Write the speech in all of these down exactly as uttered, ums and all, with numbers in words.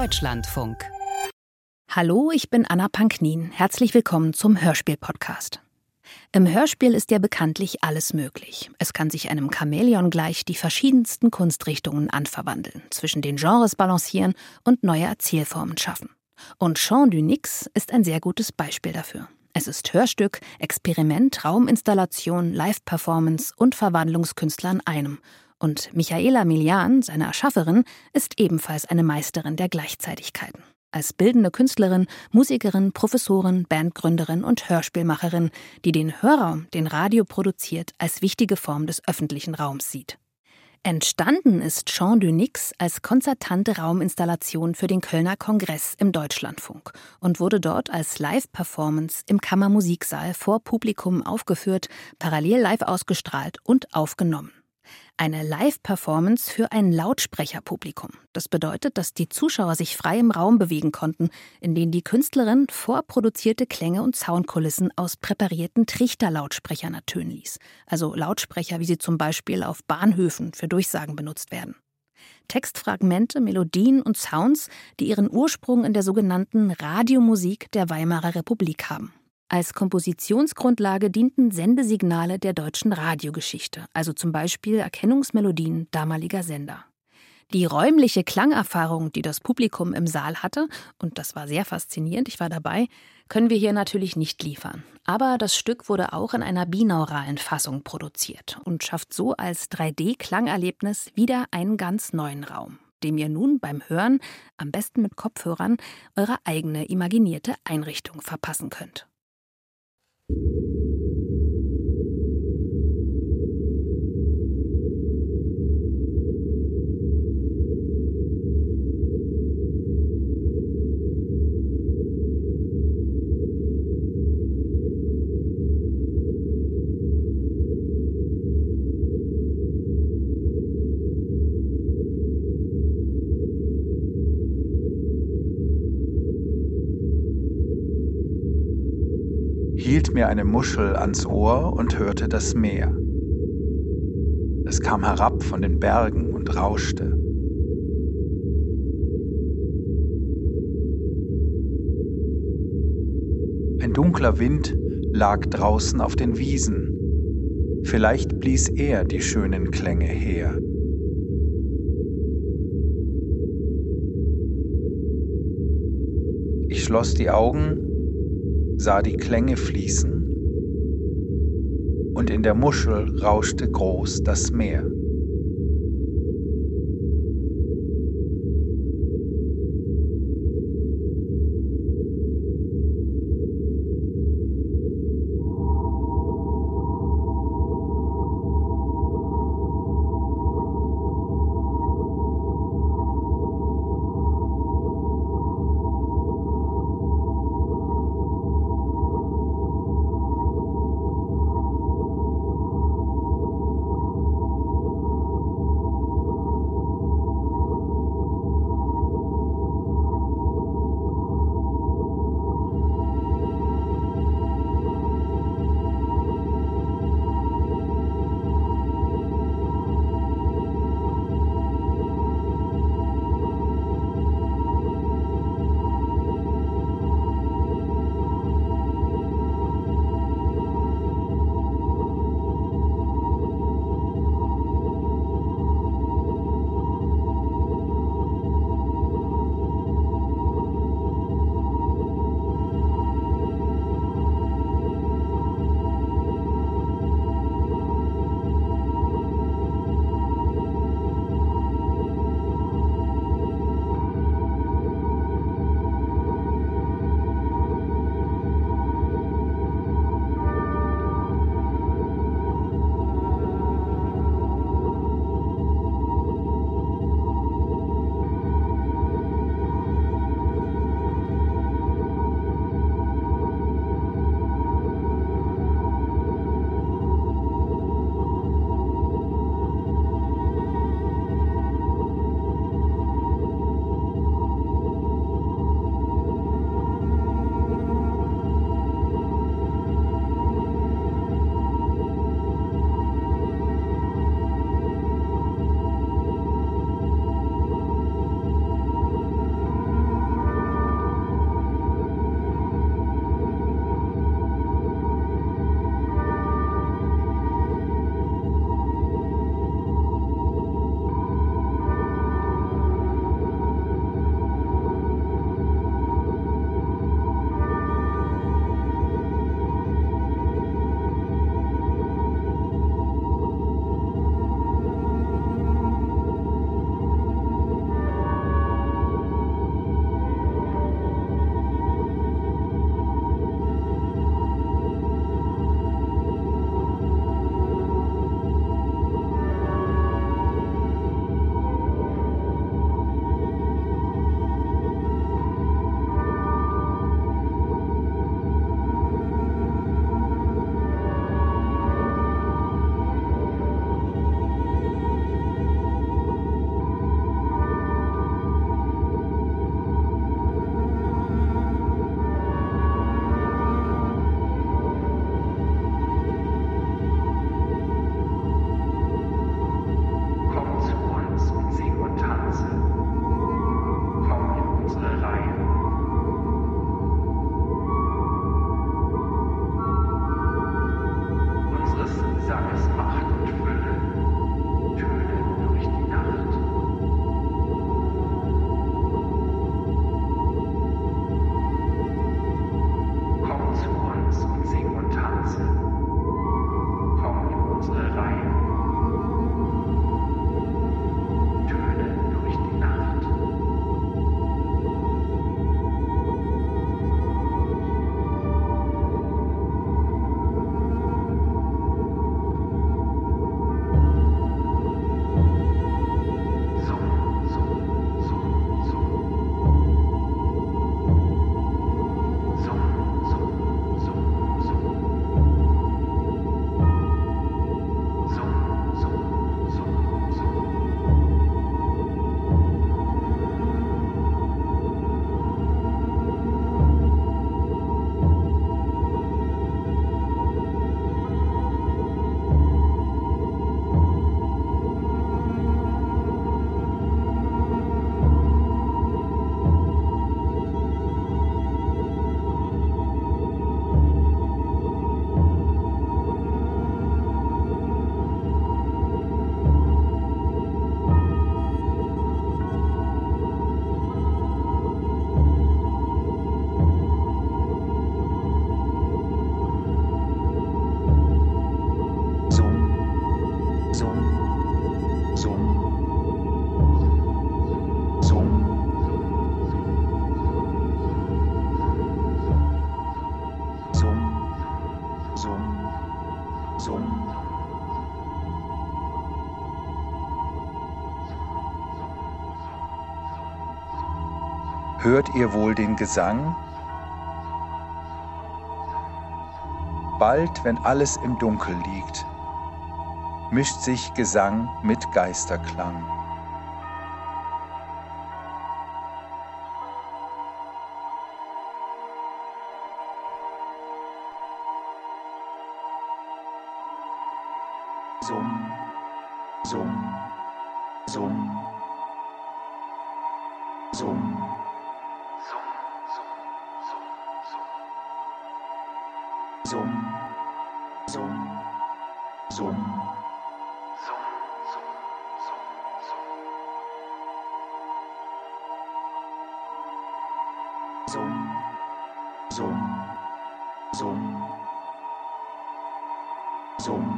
Deutschlandfunk. Hallo, ich bin Anna Panknin. Herzlich willkommen zum Hörspiel-Podcast. Im Hörspiel ist ja bekanntlich alles möglich. Es kann sich einem Chamäleon gleich die verschiedensten Kunstrichtungen anverwandeln, zwischen den Genres balancieren und neue Erzählformen schaffen. Und Chant du Nix ist ein sehr gutes Beispiel dafür. Es ist Hörstück, Experiment, Rauminstallation, Live-Performance und Verwandlungskünstler in einem. Und Michaela Milian, seine Erschafferin, ist ebenfalls eine Meisterin der Gleichzeitigkeiten. Als bildende Künstlerin, Musikerin, Professorin, Bandgründerin und Hörspielmacherin, die den Hörraum, den Radio produziert, als wichtige Form des öffentlichen Raums sieht. Entstanden ist Chant du Nix als konzertante Rauminstallation für den Kölner Kongress im Deutschlandfunk und wurde dort als Live-Performance im Kammermusiksaal vor Publikum aufgeführt, parallel live ausgestrahlt und aufgenommen. Eine Live-Performance für ein Lautsprecherpublikum. Das bedeutet, dass die Zuschauer sich frei im Raum bewegen konnten, in denen die Künstlerin vorproduzierte Klänge und Soundkulissen aus präparierten Trichterlautsprechern ertönen ließ. Also Lautsprecher, wie sie zum Beispiel auf Bahnhöfen für Durchsagen benutzt werden. Textfragmente, Melodien und Sounds, die ihren Ursprung in der sogenannten Radiomusik der Weimarer Republik haben. Als Kompositionsgrundlage dienten Sendesignale der deutschen Radiogeschichte, also zum Beispiel Erkennungsmelodien damaliger Sender. Die räumliche Klangerfahrung, die das Publikum im Saal hatte, und das war sehr faszinierend, ich war dabei, können wir hier natürlich nicht liefern. Aber das Stück wurde auch in einer binauralen Fassung produziert und schafft so als drei D-Klangerlebnis wieder einen ganz neuen Raum, dem ihr nun beim Hören, am besten mit Kopfhörern, eure eigene imaginierte Einrichtung verpassen könnt. Hielt mir eine Muschel ans Ohr und hörte das Meer. Es kam herab von den Bergen und rauschte. Ein dunkler Wind lag draußen auf den Wiesen. Vielleicht blies er die schönen Klänge her. Ich schloss die Augen, sah die Klänge fließen und in der Muschel rauschte groß das Meer. Hört ihr wohl den Gesang? Bald, wenn alles im Dunkel liegt, mischt sich Gesang mit Geisterklang. Summ, summ, summ, summ. Summ, summ, summ. Summ, summ, summ, summ.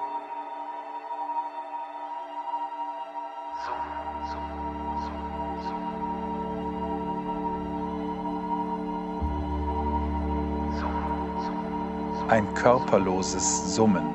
Ein körperloses Summen.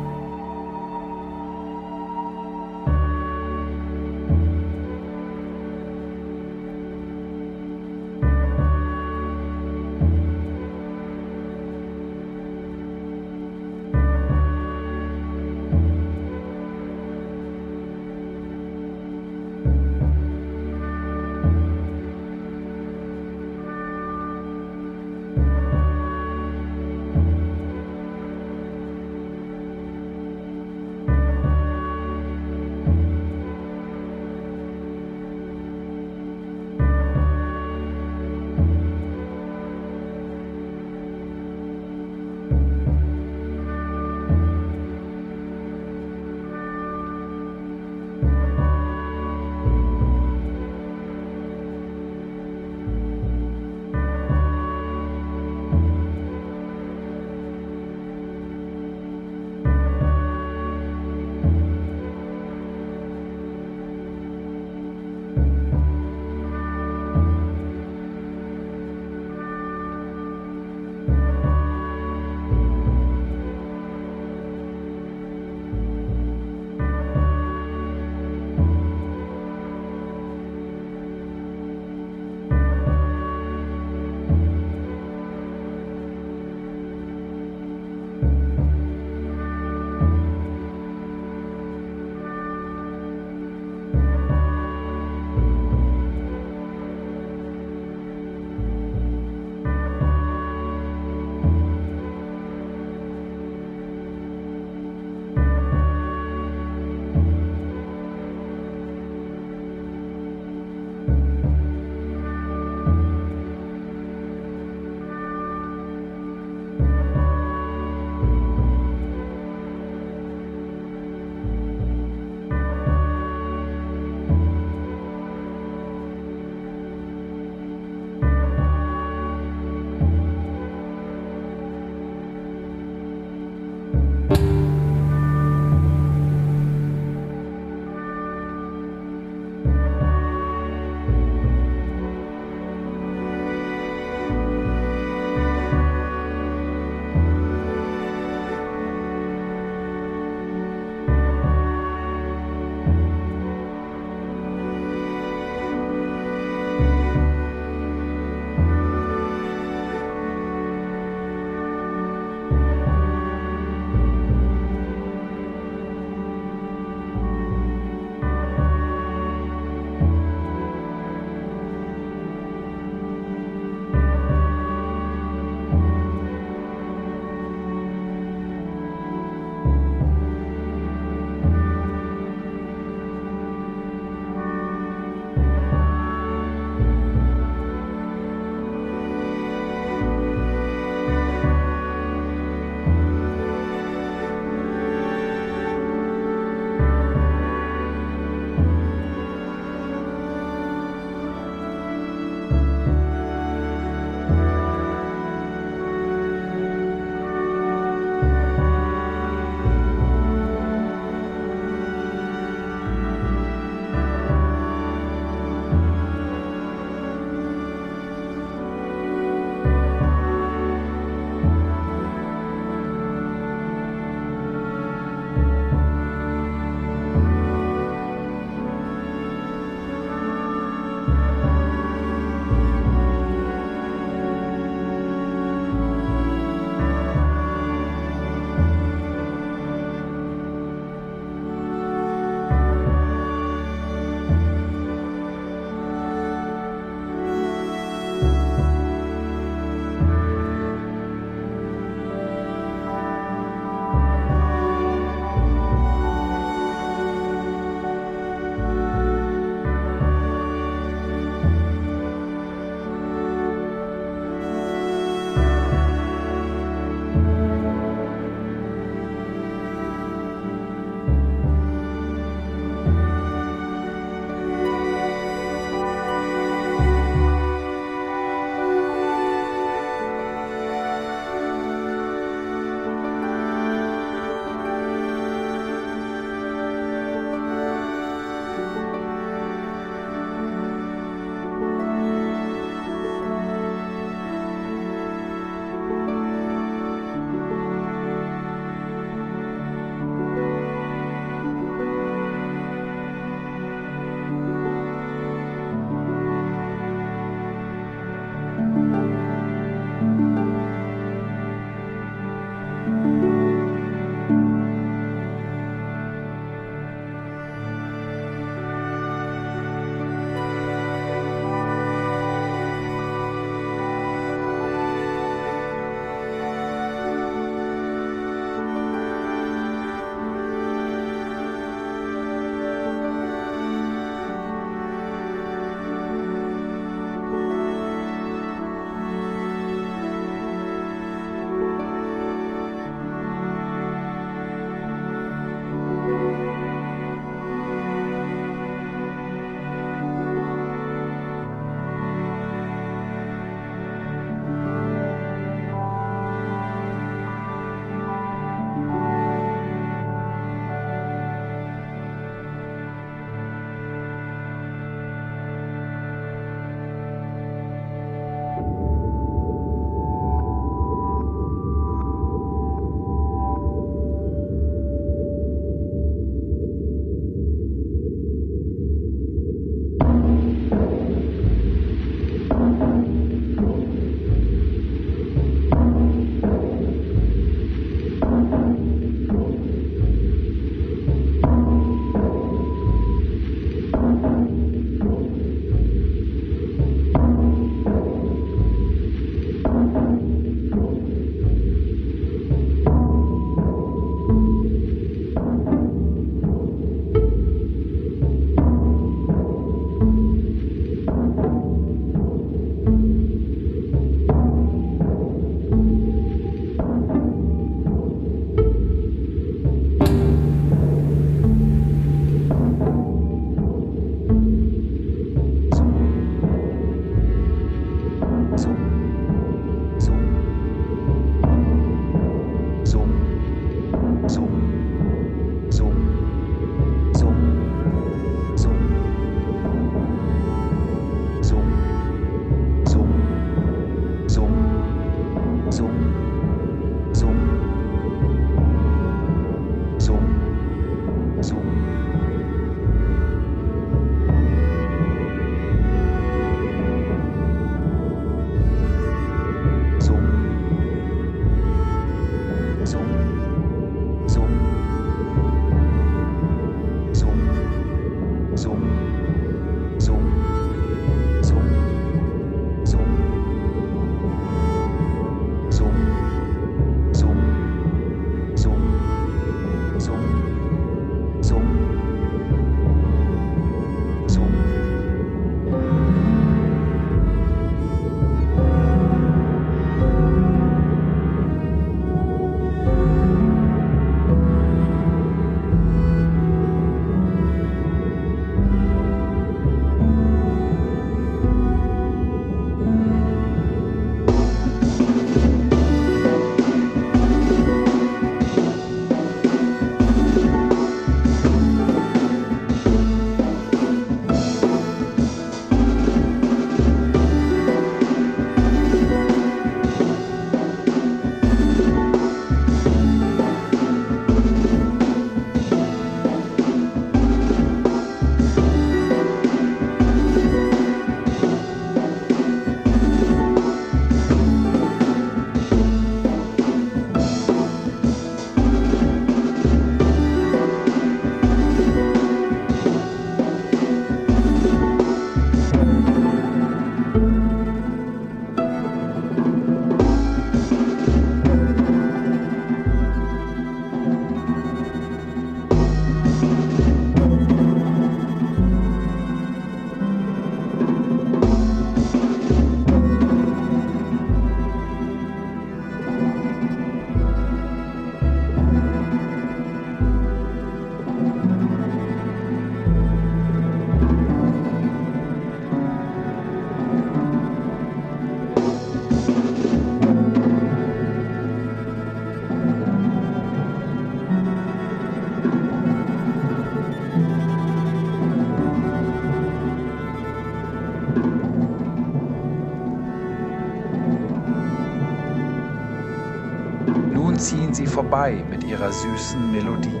Nun ziehen sie vorbei mit ihrer süßen Melodie.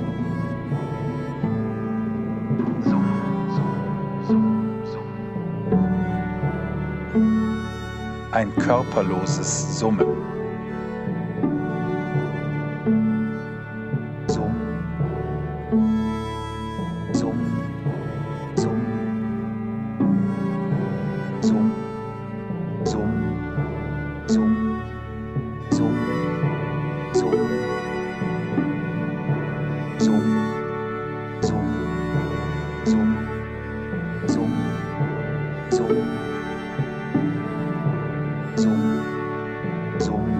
Summ, summ, summ, summ. Ein körperloses Summen. Summ, summ, summ, summ, summ, summ, summ, summ, summ, summ, summ, summ, summ, summ, summ,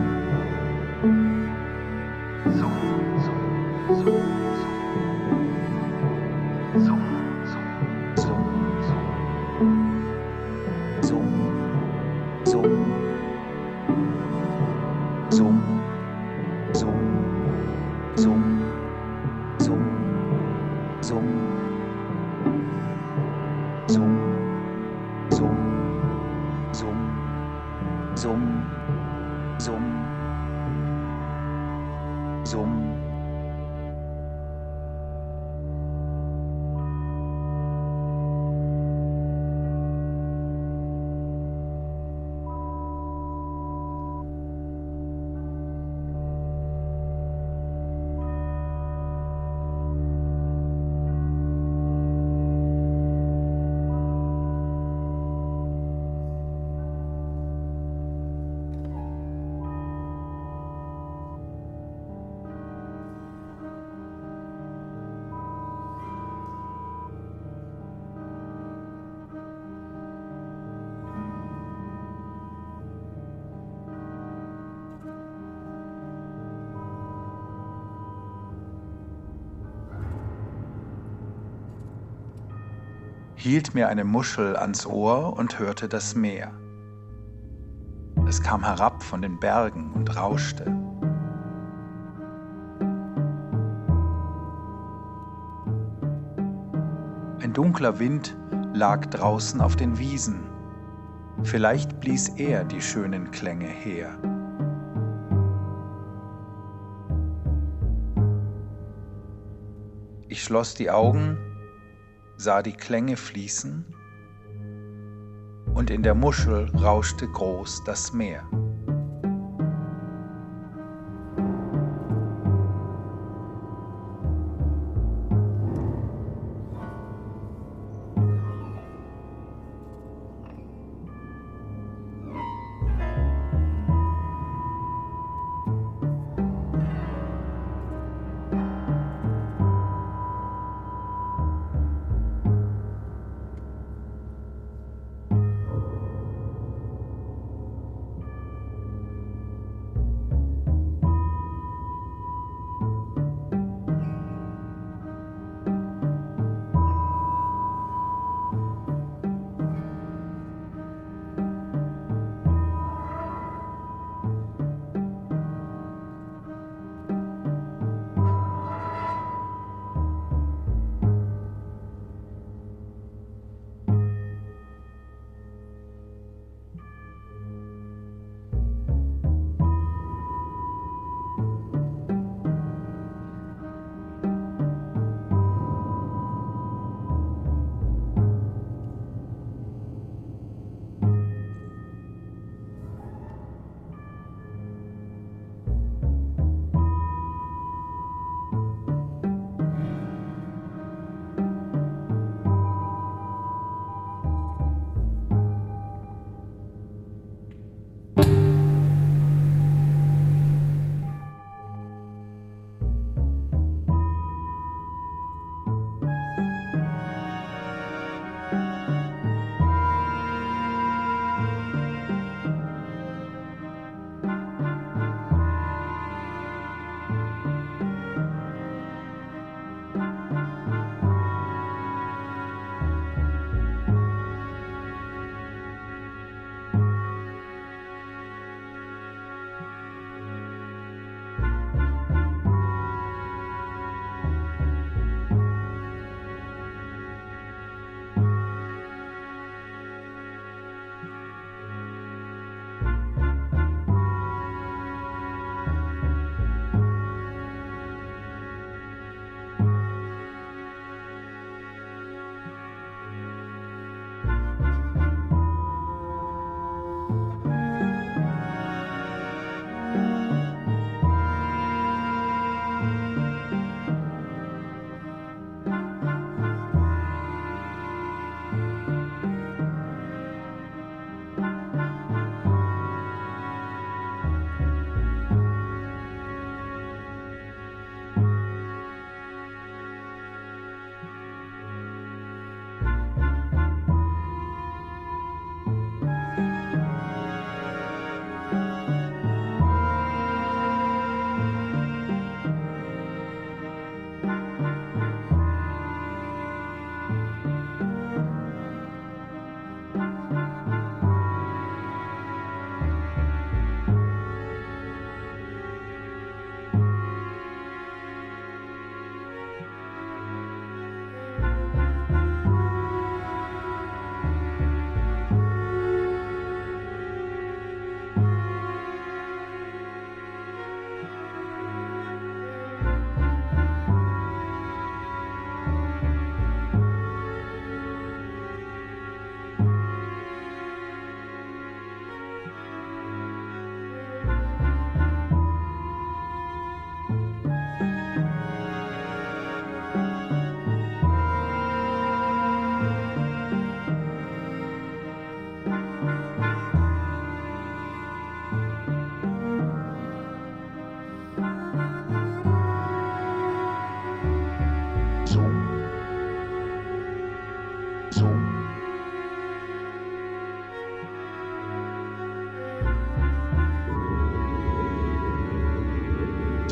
hielt mir eine Muschel ans Ohr und hörte das Meer. Es kam herab von den Bergen und rauschte. Ein dunkler Wind lag draußen auf den Wiesen. Vielleicht blies er die schönen Klänge her. Ich schloss die Augen, sah die Klänge fließen und in der Muschel rauschte groß das Meer.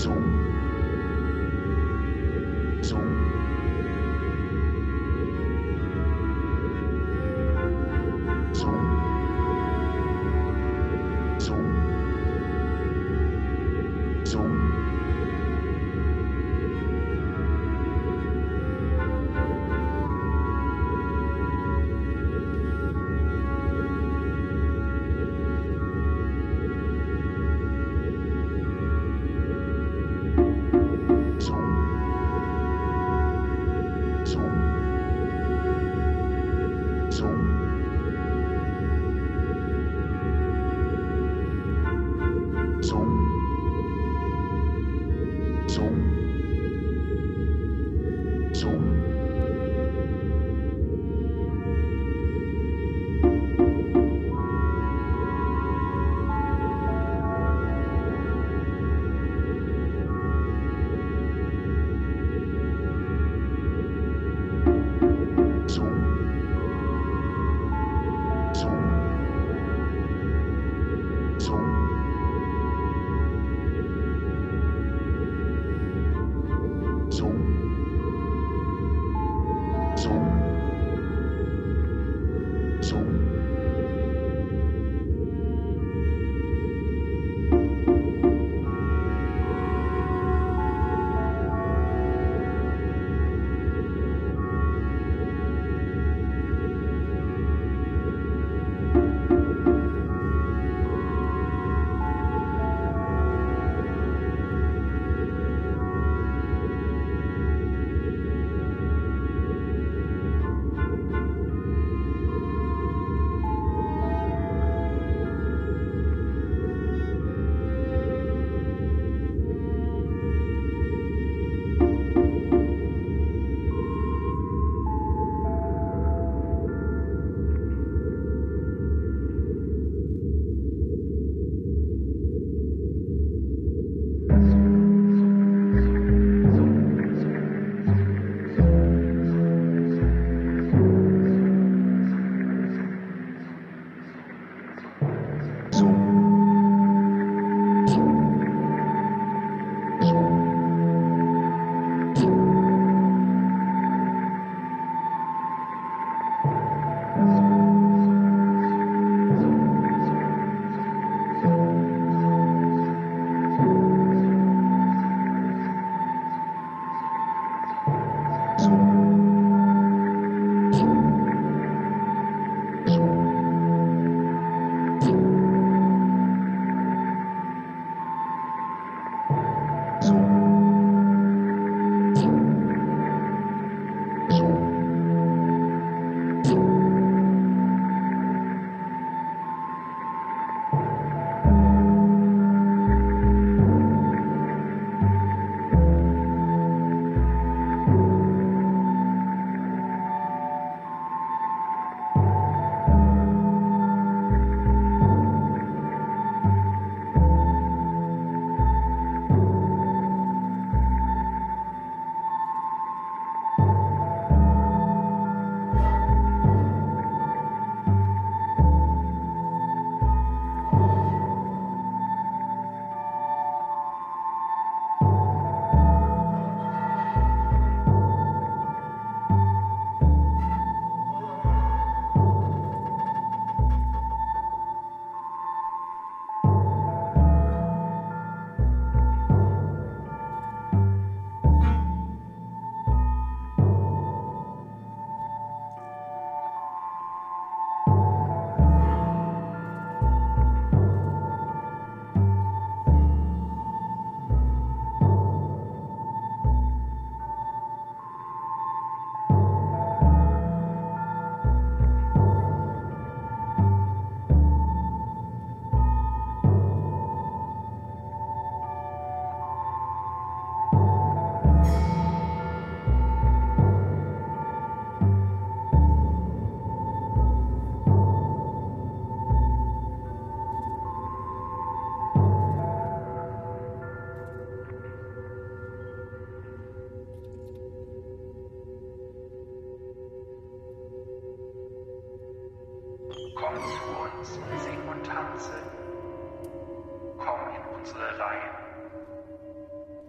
Komm zu uns, sing und tanze. Komm in unsere Reihen.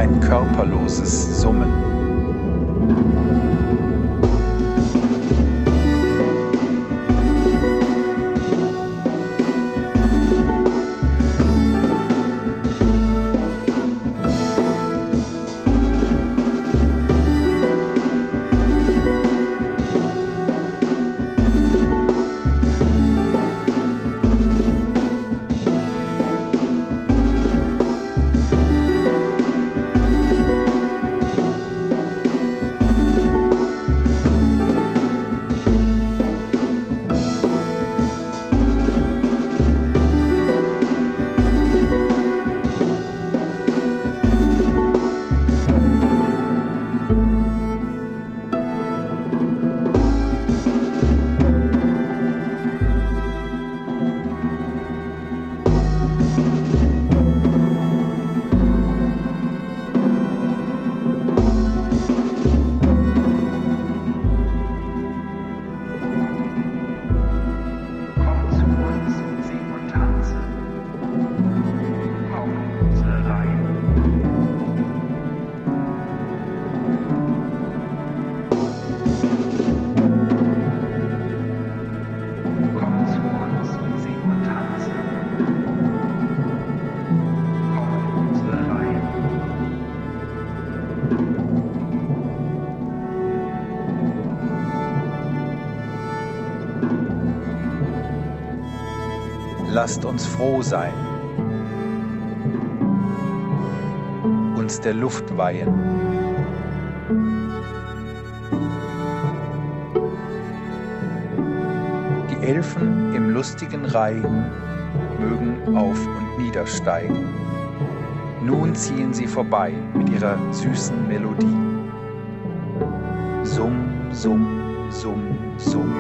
ein körperloses Summen. Lasst uns froh sein, uns der Luft weihen. Die Elfen im lustigen Reigen mögen auf und niedersteigen. Nun ziehen sie vorbei mit ihrer süßen Melodie. Summ, summ, summ, summ.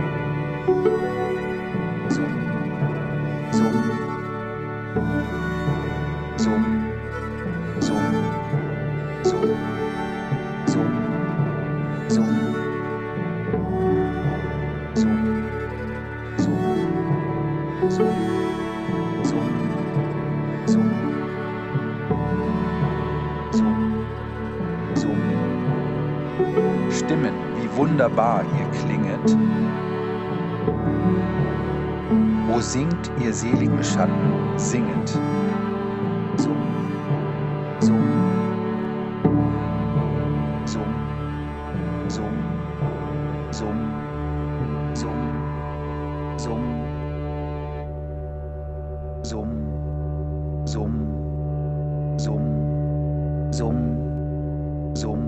Stimmen, wie wunderbar ihr klinget. O singt ihr seligen Schatten singend. Summ, summ, summ, summ, summ, summ, summ, summ, summ, summ, summ, summ.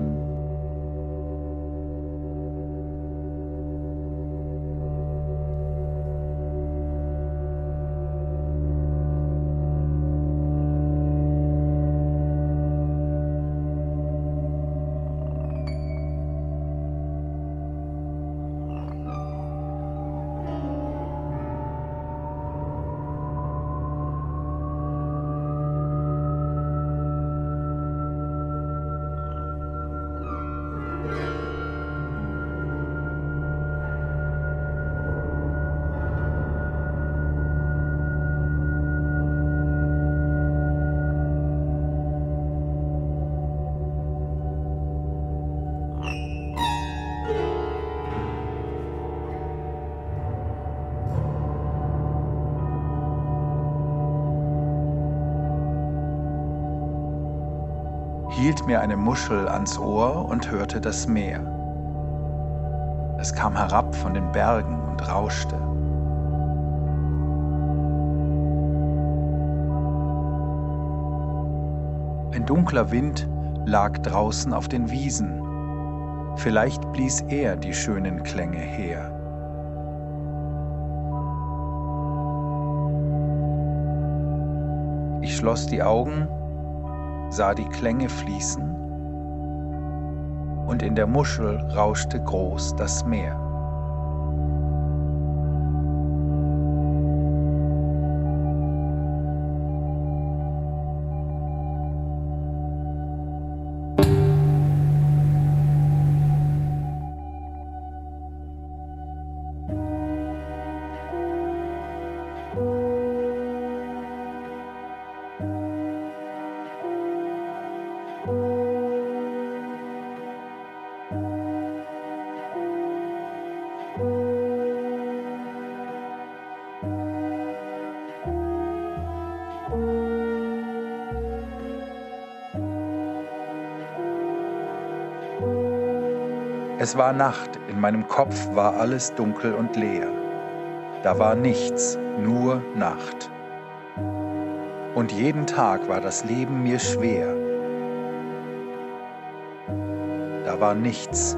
Hielt mir eine Muschel ans Ohr und hörte das Meer. Es kam herab von den Bergen und rauschte. Ein dunkler Wind lag draußen auf den Wiesen. Vielleicht blies er die schönen Klänge her. Ich schloss die Augen, sah die Klänge fließen und in der Muschel rauschte groß das Meer. Es war Nacht, in meinem Kopf war alles dunkel und leer. Da war nichts, nur Nacht. Und jeden Tag war das Leben mir schwer. Da war nichts.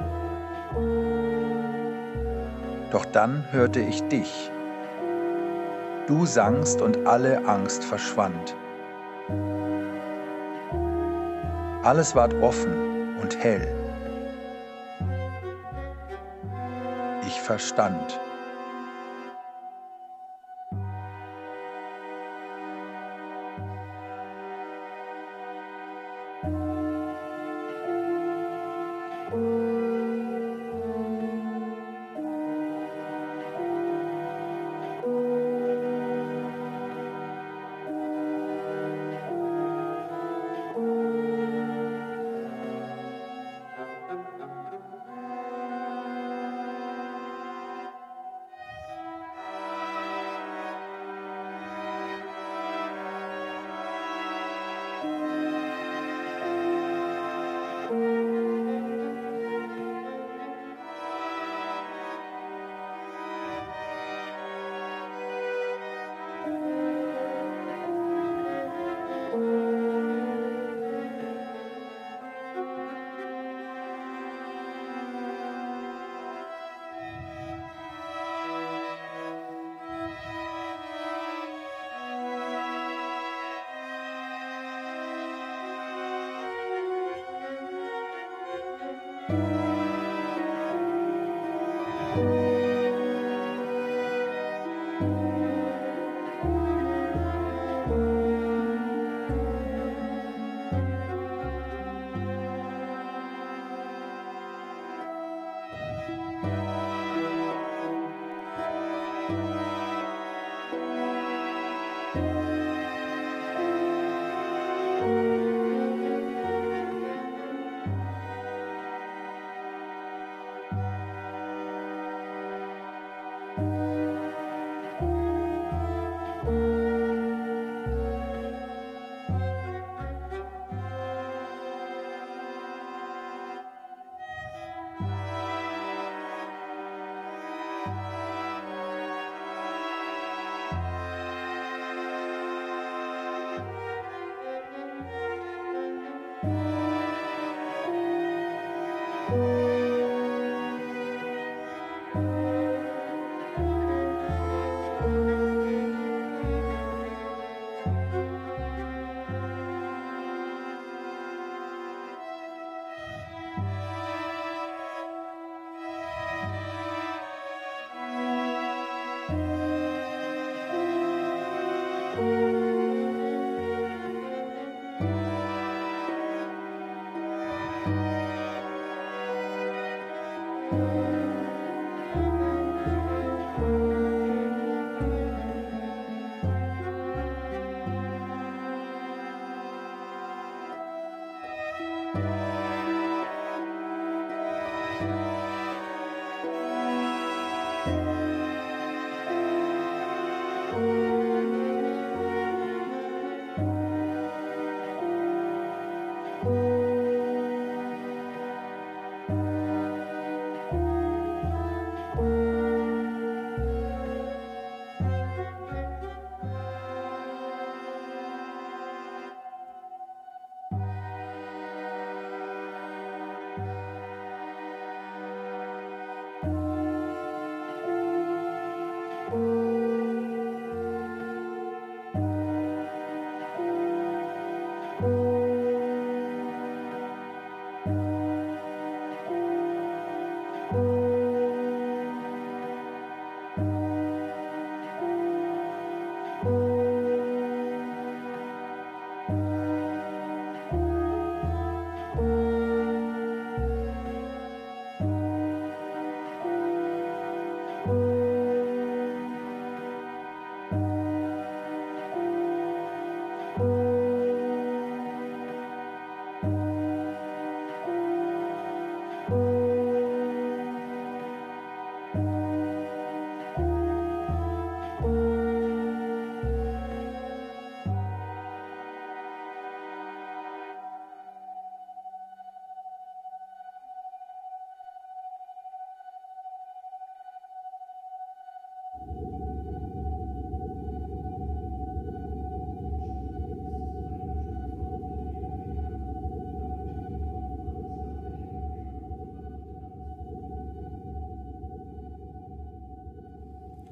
Doch dann hörte ich dich. Du sangst und alle Angst verschwand. Alles ward offen und hell. Ich verstand.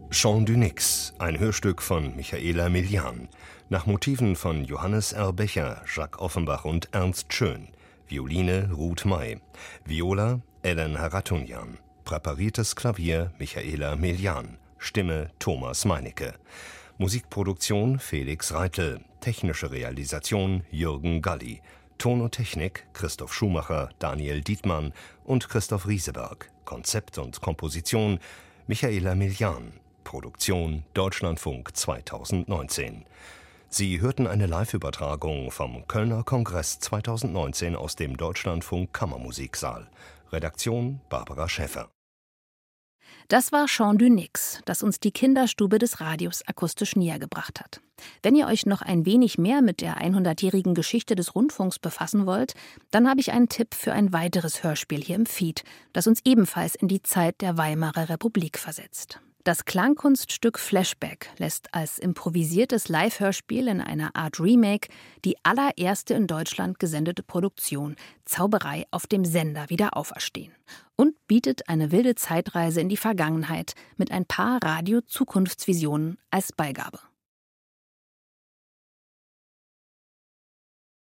Chant du Nix, ein Hörstück von Michaela Millian, nach Motiven von Johannes R. Becher, Jacques Offenbach und Ernst Schön. Violine Ruth May, Viola Ellen Haratunjan, präpariertes Klavier Michaela Millian, Stimme Thomas Meinecke. Musikproduktion Felix Reitel, technische Realisation Jürgen Galli, Ton und Technik Christoph Schumacher, Daniel Dietmann und Christoph Rieseberg, Konzept und Komposition Michaela Millian, Produktion Deutschlandfunk zweitausendneunzehn. Sie hörten eine Live-Übertragung vom Kölner Kongress zweitausendneunzehn aus dem Deutschlandfunk Kammermusiksaal. Redaktion Barbara Schäfer. Das war Chant du Nix, das uns die Kinderstube des Radios akustisch näher gebracht hat. Wenn ihr euch noch ein wenig mehr mit der hundertjährigen Geschichte des Rundfunks befassen wollt, dann habe ich einen Tipp für ein weiteres Hörspiel hier im Feed, das uns ebenfalls in die Zeit der Weimarer Republik versetzt. Das Klangkunststück Flashback lässt als improvisiertes Live-Hörspiel in einer Art Remake die allererste in Deutschland gesendete Produktion Zauberei auf dem Sender wieder auferstehen und bietet eine wilde Zeitreise in die Vergangenheit mit ein paar Radio-Zukunftsvisionen als Beigabe.